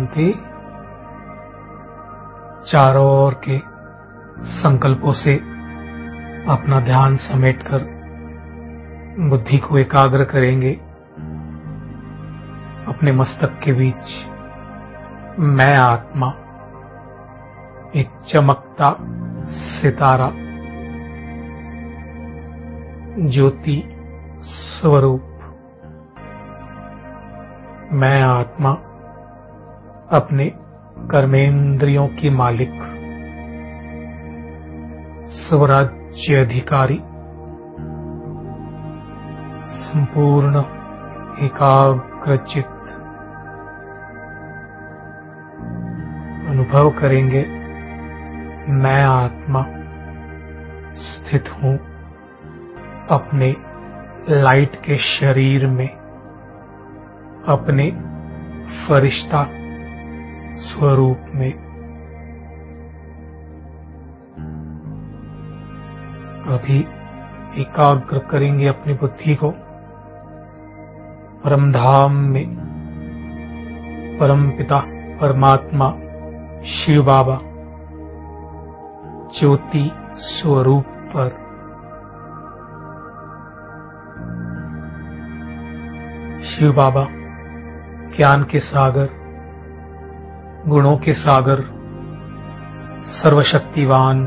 शांति। चारों ओर के संकल्पों से अपना ध्यान समेटकर बुद्धि को एकाग्र करेंगे। अपने मस्तक के बीच मैं आत्मा, एक चमकता सितारा, ज्योति स्वरूप। मैं आत्मा अपने कर्मेंद्रियों की मालिक, स्वराज्य अधिकारी, संपूर्ण एकाग्रचित्त। अनुभव करेंगे मैं आत्मा स्थित हूं अपने लाइट के शरीर में, अपने फरिश्ता स्वरूप में। अभी एकाग्र करेंगे अपनी बुद्धि को परम धाम में, परम पिता परमात्मा शिव बाबा ज्योति स्वरूप पर। शिव बाबा ज्ञान के सागर, गुणों के सागर, सर्वशक्तिवान।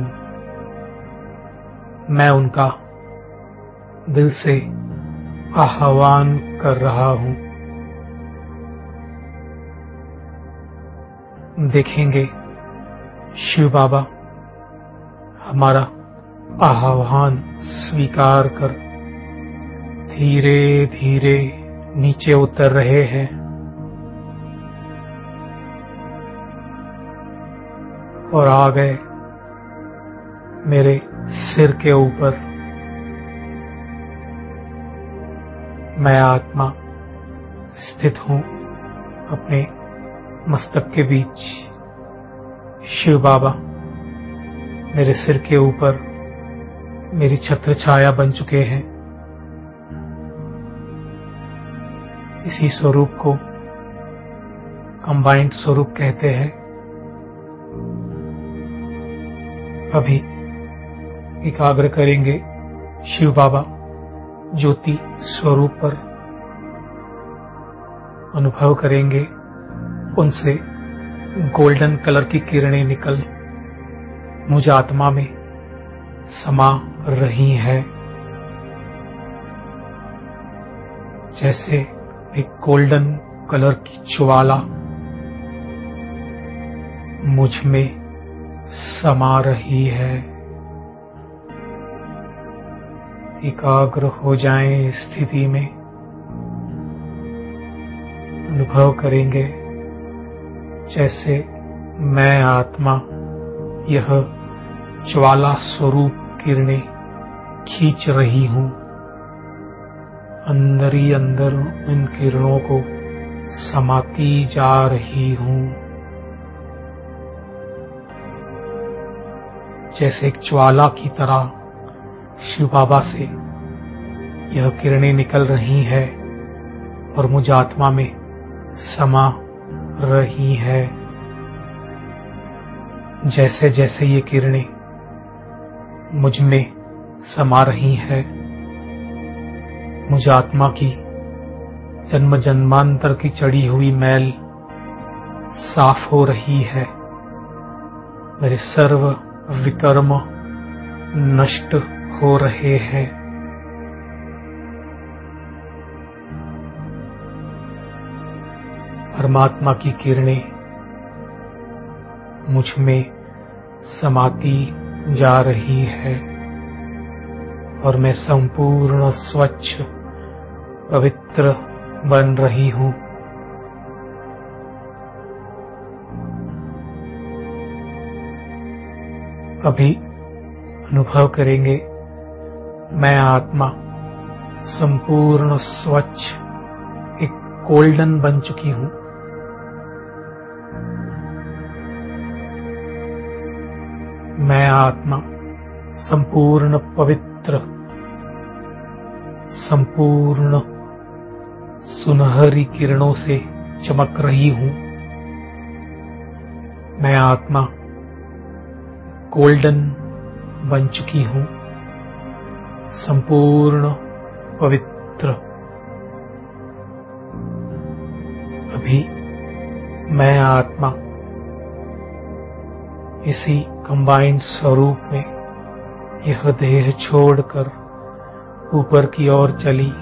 मैं उनका दिल से आह्वान कर रहा हूं। देखेंगे शिव बाबा हमारा आह्वान स्वीकार कर धीरे धीरे नीचे उतर रहे हैं। और आ गए मेरे सिर के ऊपर। मैं आत्मा स्थित हूं अपने मस्तक के बीच। शिव बाबा मेरे सिर के ऊपर मेरी छत्र छाया बन चुके हैं। इसी स्वरूप को कंबाइंड स्वरूप कहते हैं। अभी एकाग्र करेंगे शिव बाबा ज्योति स्वरूप पर। अनुभव करेंगे उनसे गोल्डन कलर की किरणें निकल मुझ आत्मा में समा रही है। जैसे एक गोल्डन कलर की ज्वाला मुझ में समा रही है। एकाग्र हो जाएं इस स्थिति में। अनुभव करेंगे जैसे मैं आत्मा यह ज्वाला स्वरूप किरणें खींच रही हूं। अंदर ही अंदर इन किरणों को समाती जा रही हूं। जैसे एक ज्वाला की तरह शिव बाबा से यह किरणें निकल रही है और मुझ आत्मा में समा रही है। जैसे जैसे ये किरणें मुझ में समा रही है, मुझ आत्मा की जन्म जन्मांतर की चढ़ी हुई मैल साफ हो रही है। मेरे सर्व विकर्म नष्ट हो रहे हैं। परमात्मा की किरणें मुझ में समाती जा रही है और मैं संपूर्ण स्वच्छ पवित्र बन रही हूं। अभी अनुभव करेंगे मैं आत्मा संपूर्ण स्वच्छ एक गोल्डन बन चुकी हूं। मैं आत्मा संपूर्ण पवित्र, संपूर्ण सुनहरी किरणों से चमक रही हूं। मैं आत्मा गोल्डन बन चुकी हूँ, संपूर्ण पवित्र। अभी मैं आत्मा इसी कंबाइंड स्वरूप में यह देह छोड़कर ऊपर की ओर चली।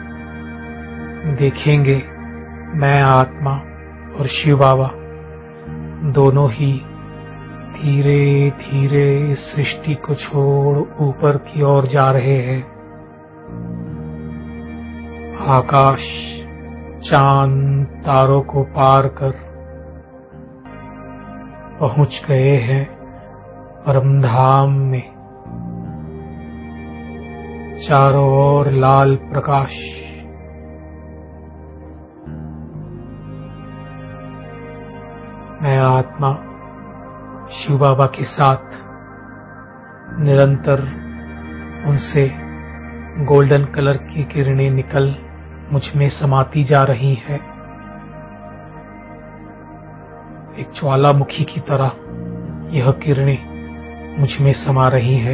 देखेंगे मैं आत्मा और शिव बाबा दोनों ही धीरे धीरे इस सृष्टि को छोड़ ऊपर की ओर जा रहे हैं। आकाश, चांद, तारों को पार कर पहुंच गए हैं परमधाम में। चारों ओर लाल प्रकाश। मैं आत्मा शिव बाबा के साथ निरंतर उनसे गोल्डन कलर की किरणें निकल मुझ में समाती जा रही है। एक ज्वालामुखी की तरह यह किरणें मुझ में समा रही है।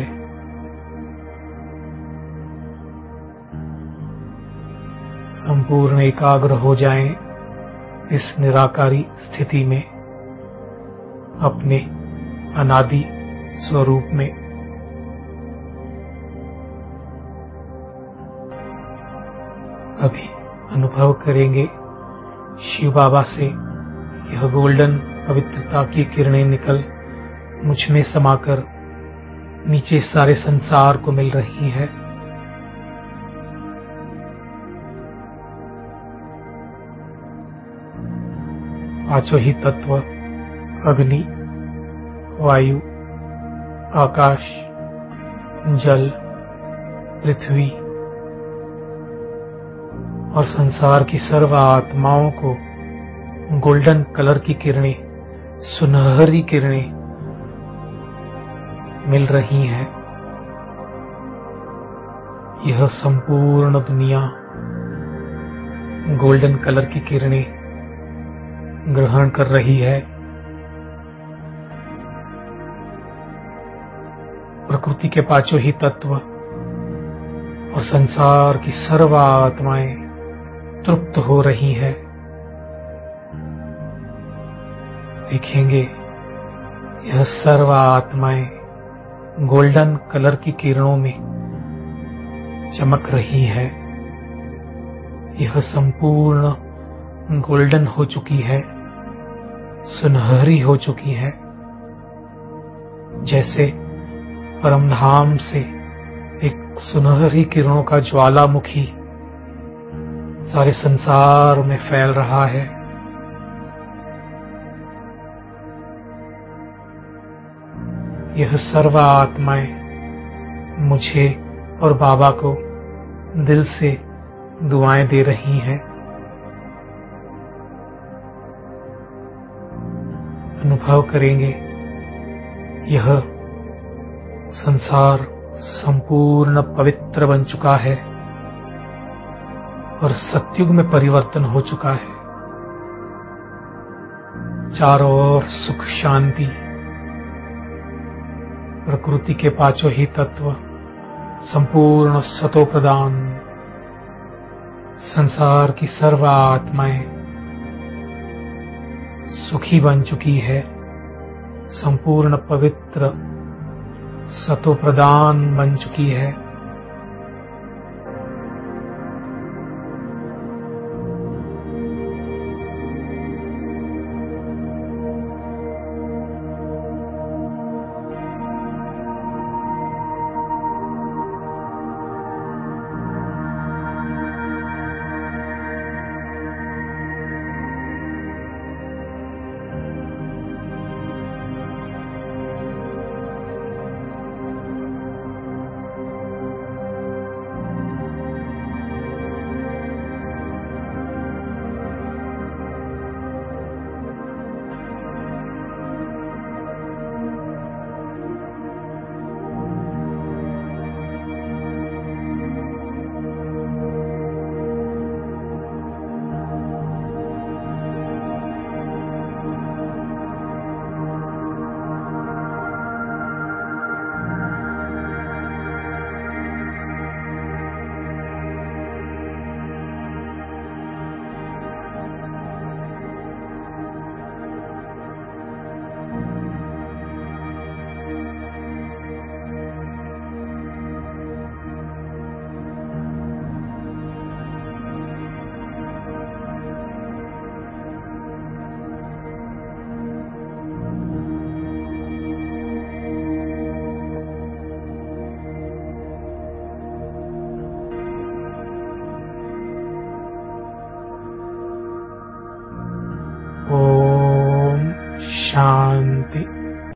संपूर्ण एकाग्र हो जाएं इस निराकारी स्थिति में, अपने अनादि स्वरूप में। अभी अनुभव करेंगे शिव बाबा से यह गोल्डन पवित्रता की किरणें निकल मुझ में समाकर नीचे सारे संसार को मिल रही है। पांचों ही तत्व अग्नि, वायु, आकाश, जल, पृथ्वी और संसार की सर्व आत्माओं को गोल्डन कलर की किरणें, सुनहरी किरणें मिल रही हैं। यह संपूर्ण दुनिया गोल्डन कलर की किरणें ग्रहण कर रही है। प्रकृति के पांचों ही तत्व और संसार की सर्व आत्माएं तृप्त हो रही है। देखेंगे यह सर्व आत्माएं गोल्डन कलर की किरणों में चमक रही है। यह संपूर्ण गोल्डन हो चुकी है, सुनहरी हो चुकी है। जैसे परमधाम से एक सुनहरी किरणों का ज्वालामुखी सारे संसार में फैल रहा है। यह सर्व आत्माएं मुझे और बाबा को दिल से दुआएं दे रही हैं। अनुभव करेंगे यह संसार संपूर्ण पवित्र बन चुका है और सतयुग में परिवर्तन हो चुका है। चारों ओर सुख शांति, प्रकृति के पांचों ही तत्व, संपूर्ण सतो प्रदान, संसार की सर्व आत्माएं सुखी बन चुकी है। संपूर्ण पवित्र सतो प्रदान बन चुकी है।